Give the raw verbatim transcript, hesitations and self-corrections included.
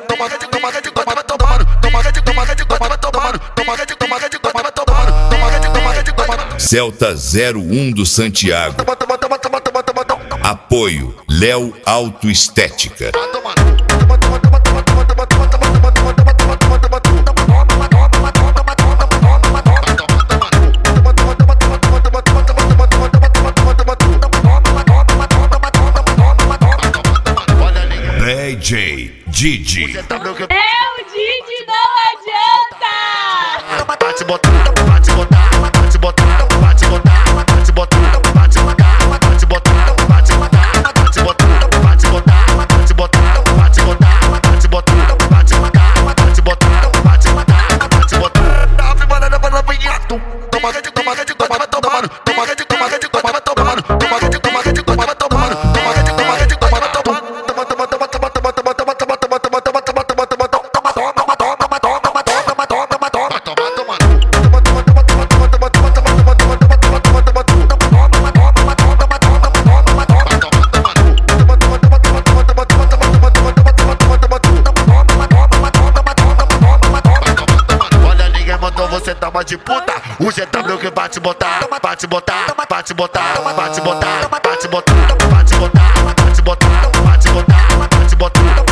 toma rede, toma rede, vai tomando, toma rede, toma rede, vai tomando, toma rede, toma rede, vai tomando, toma rede, toma rede, vai. Celta zero um do Santiago. Apoio Léo Autoestética. D J Didi. É o Didi, não adianta! Bate botar, bate botar, bate botar, bate botar, bate botar, bate botar, bate botar, bate botar, bate botar, bate botar, bate botar, bate botar, bate botar, bate botar, bate botar, bate botar, bate botar. Ave Maria, vai vinhado. Toma rede, toma rede, vai tomando. Toma rede, toma rede, vai tomando. Toma rede, toma rede, vai tomando. Toma rede, toma rede, vai tomando. Toma, toma, toma, toma, toma, toma, toma, toma, toma, toma, toma, toma, toma, toma, você tá uma de puta, o G W que bate botar, bate botar, bate botar, bate botar, bate botar, bate botar, bate botar, bate botar, bate botar.